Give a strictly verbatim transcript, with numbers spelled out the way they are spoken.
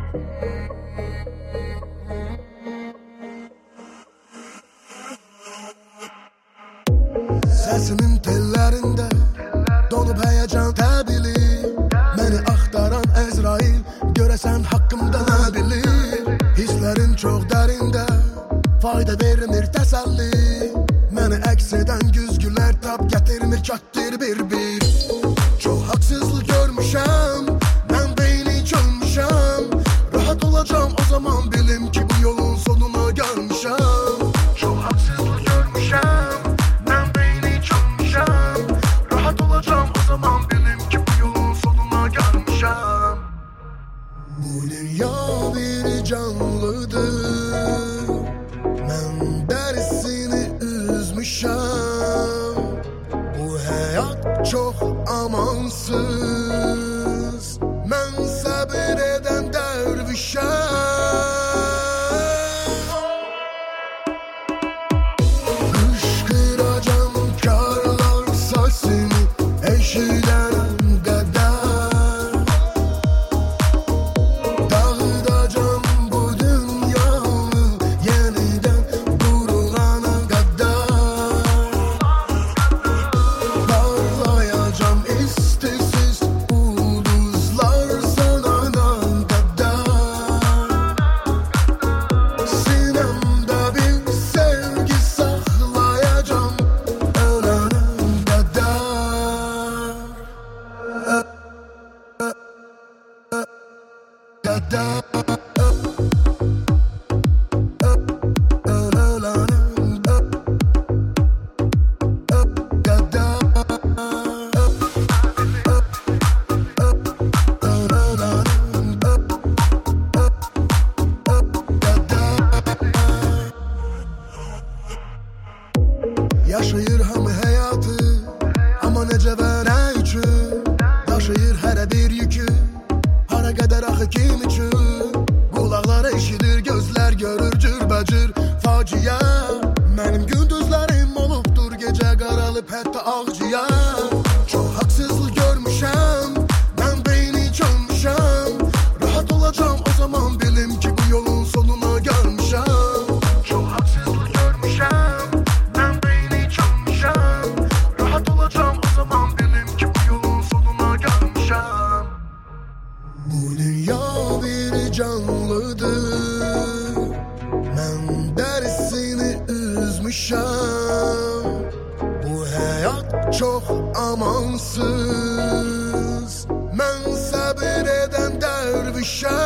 Səsimin tellərində donub həyəcan təbili, məni axtaran Əzrail görəsən haqqımda nə bilir? Hisslərin çox dərində fayda vermir təsəlli, məni əks edən güzgülər tab gətirmir çatdır bir-bir. Çox haqsızlıq görmüşəm, mən beyni çölmüşəm, rahat olacağım o zaman bilim ki bu yolun sonuna gəlmişəm. Çox haqsızlıq görmüşəm, o zaman bilim ki bu yolun sonuna gelmişəm. Bu dünya bir canlıdır, mən dərisini üzmüşəm. Bu həyat çox amansız, mən səbir edən dərvişəm. Yaşayır hamı həyatı, amma necə və nə üçün? Daşıyır hərə bir yükü, hara qədər axı kim üçün? Qulaqlar eşidir, gözlər görür cürbəcür faciə. Mənim gündüzlərim olubdur, gecə qaralıb hətta ağcıya. Çox haqsızlıq görmüşəm, mən beyni çölmüşəm, rahat olacağım o zaman bilim ki bu yolun sonuna gəlmişəm. Çox haqsızlıq görmüşəm, bu dünya bir canlıdır, mən dərisini üzmüşəm. Bu həyat çox amansız, mən səbir edən dərvişəm.